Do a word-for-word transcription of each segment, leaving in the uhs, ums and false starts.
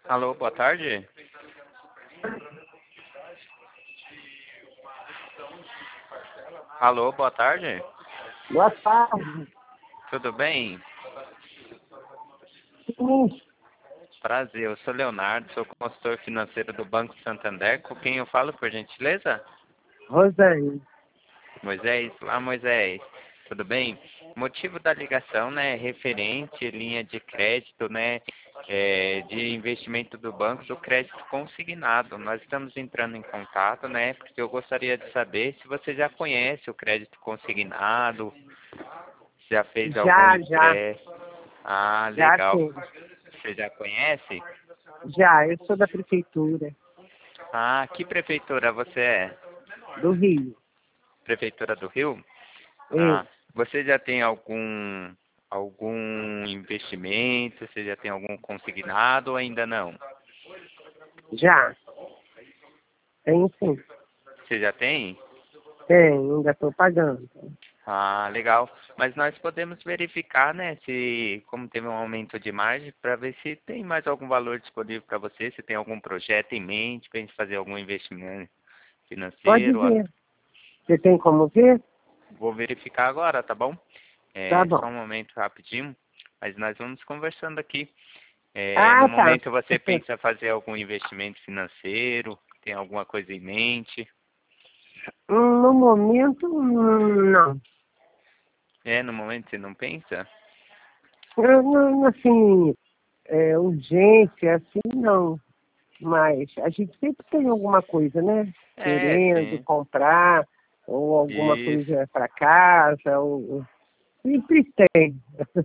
Alô, boa tarde. Alô, boa tarde. Boa tarde. Tudo bem? Sim, Prazer, eu sou Leonardo, sou consultor financeiro do Banco Santander. Com quem eu falo, por gentileza? Rosane. Moisés. Olá, Moisés. Tudo bem? O motivo da ligação, né, é referente linha de crédito, né, é, de investimento do banco do crédito consignado. Nós estamos entrando em contato, né, porque eu gostaria de saber se você já conhece o crédito consignado, se já fez algum Já, já, empréstimo. Ah, já legal. tem. Você já conhece? Já, eu sou da prefeitura Ah, que prefeitura você é? do Rio. Prefeitura do Rio? É, Ah, você já tem algum algum investimento? Você já tem algum consignado ou ainda não? já. Tem sim. Você já tem? Tem, ainda estou pagando. Ah, legal. Mas nós podemos verificar, né, se como teve um aumento de margem, para ver se tem mais algum valor disponível para você, se tem algum projeto em mente para a gente fazer algum investimento Pode financeiro. ver. Você tem como ver? Vou verificar agora, tá bom? Tá É, só bom. um momento rapidinho, mas nós vamos conversando aqui. É, no Ah, tá. momento você pensa fazer algum investimento financeiro? Tem alguma coisa em mente? No momento, hum, não. É, no momento você não pensa? Eu não, assim, é, urgência, assim, não. Mas a gente sempre tem alguma coisa, né? É, Querendo sim. comprar, ou alguma Isso. coisa para casa, ou sempre tem.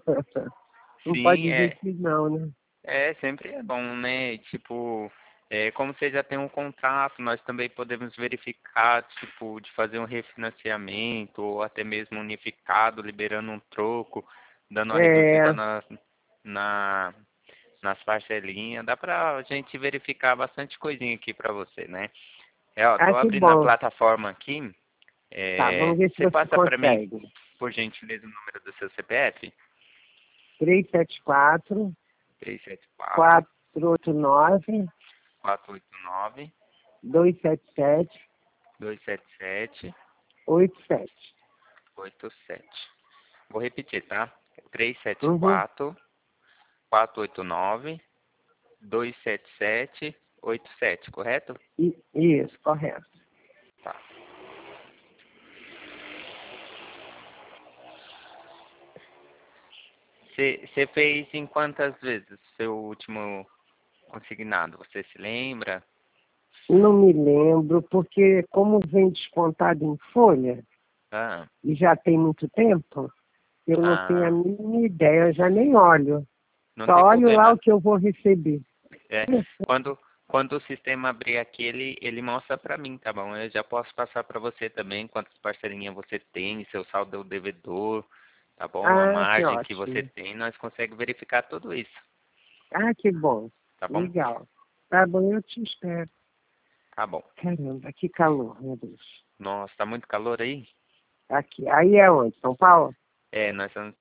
Não pode Sim, dizer é, que não, né? é, sempre é bom, né? Tipo, é, como você já tem um contrato, nós também podemos verificar, tipo, de fazer um refinanciamento ou até mesmo unificado, liberando um troco, dando uma É, reduzida na, na, nas parcelinhas. Dá pra gente verificar bastante coisinha aqui pra você, né? É, ó, ah, tô que abrindo a bom. plataforma aqui. Tá, É, vamos ver se você você passa pra mim, consegue. por gentileza, o número do seu C P F? três sete quatro, três sete quatro, quatro oito nove, quatro oito nove, dois sete sete, dois sete sete, oito sete. oito sete. Vou repetir, tá? três sete Uhum. quatro, quatro oito nove, dois sete sete, oito sete, correto? I- Isso, correto. Tá. Você fez em quantas vezes seu último consignado? Você se lembra? Não me lembro, porque como vem descontado em folha, Ah, e já tem muito tempo, eu não tenho a ah, mínima ideia, eu já nem olho. não Só tem olho lá problema. o que eu vou receber. É, quando, quando o sistema abrir aqui, ele, ele mostra pra mim, tá bom? Eu já posso passar pra você também quantas parcelinhas você tem, seu saldo devedor, tá bom? A Ah, que margem que você ótimo. tem, nós conseguimos verificar tudo isso, Ah, que bom. tá bom? Legal. Tá bom, eu te espero. Tá bom. Caramba, que calor, meu Deus. Nossa, tá muito calor aí? Aqui. Aí é onde? São Paulo? É, nós estamos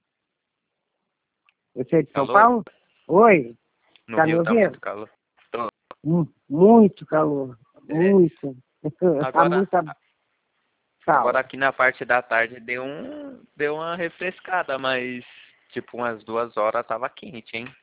Você é de São calor? Paulo? Oi, No tá me Rio tá muito ouvindo? calor. Tô. Mu- Muito calor. É, Muito. Tá agora, muita agora fala. aqui na parte da tarde deu um, deu uma refrescada, mas tipo umas duas horas tava quente, hein?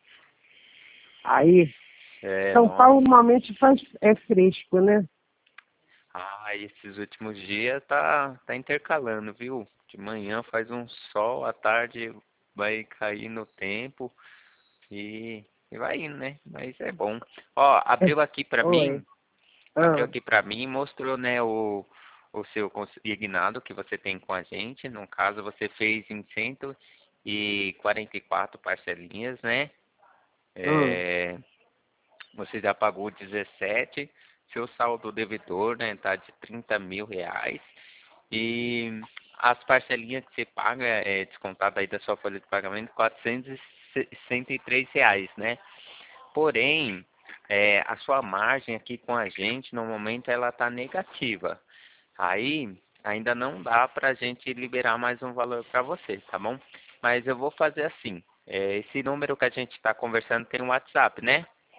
Aí, É, São nossa. Paulo normalmente faz, é fresco, né? Ah, esses últimos dias tá, tá intercalando, viu? De manhã faz um sol, à tarde vai cair no tempo e, e vai indo, né? Mas é bom. Ó, abriu aqui pra Oi. mim, abriu Ah, aqui pra mim e mostrou, né, o, o seu consignado que você tem com a gente. No caso, você fez em cento e quarenta e quatro parcelinhas, né? hum. É, você já pagou dezessete, seu saldo devedor, né, tá de trinta mil reais. E as parcelinhas que você paga, é descontada aí da sua folha de pagamento, quatrocentos e sessenta e três reais, né? Porém, é, a sua margem aqui com a gente, no momento, ela tá negativa. Aí, ainda não dá pra gente liberar mais um valor para você, tá bom? Mas eu vou fazer assim, é, esse número que a gente está conversando tem um WhatsApp, né?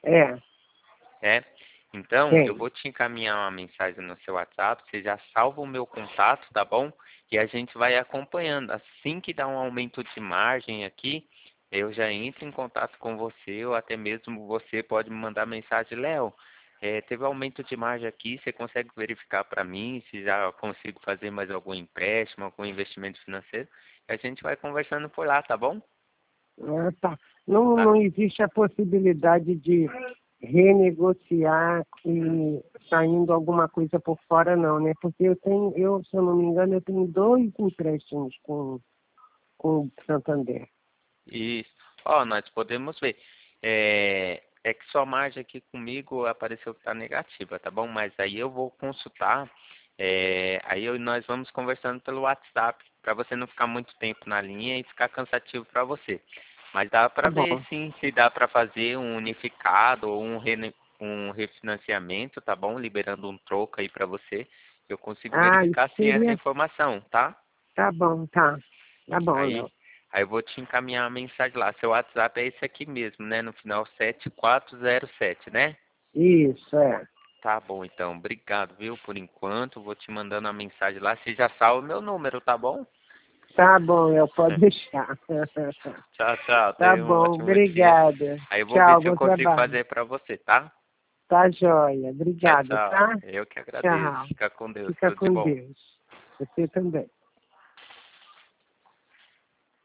É, É? Então, eu tem. vou te encaminhar uma mensagem no seu WhatsApp, você já salva o meu contato, tá bom? E a gente vai acompanhando. Assim que dá um aumento de margem aqui, eu já entro em contato com você, ou até mesmo você pode me mandar mensagem, Léo, é, teve aumento de margem aqui, você consegue verificar para mim se já consigo fazer mais algum empréstimo, algum investimento financeiro? E a gente vai conversando por lá, tá bom? Ah, tá. Não, Tá? não existe a possibilidade de renegociar e saindo alguma coisa por fora, não, né? Porque eu tenho, eu, se eu não me engano, eu tenho dois empréstimos com, com o Santander. Isso. Ó, nós podemos ver. É, é que sua margem aqui comigo apareceu que está negativa, tá bom? Mas aí eu vou consultar. É, aí eu- nós vamos conversando pelo WhatsApp, para você não ficar muito tempo na linha e ficar cansativo para você. Mas dá Tá para ver bom. sim se dá para fazer um unificado ou um, rene- um refinanciamento, tá bom? Liberando um troco aí para você. Eu consigo Ah, isso verificar sim essa seria. informação, tá? Tá bom, tá. Tá bom, Aí, Léo. aí eu vou te encaminhar a mensagem lá. Seu WhatsApp é esse aqui mesmo, né? No final sete quatro zero sete, né? Isso, é. Tá bom, então. Obrigado, viu? Por enquanto, vou te mandando a mensagem lá. Você já salva o meu número, tá bom? Tá bom, Léo, pode deixar. Tchau, tchau. Tá Tenha um bom, ótimo dia. obrigada. Aí eu vou ver Tchau, se eu bom consigo trabalho. fazer pra você, tá? Tá joia. Tchau, Obrigada, tchau. tá? Eu que agradeço. Tchau. Fica com Deus. Fica Tudo de com bom. Deus. Você também.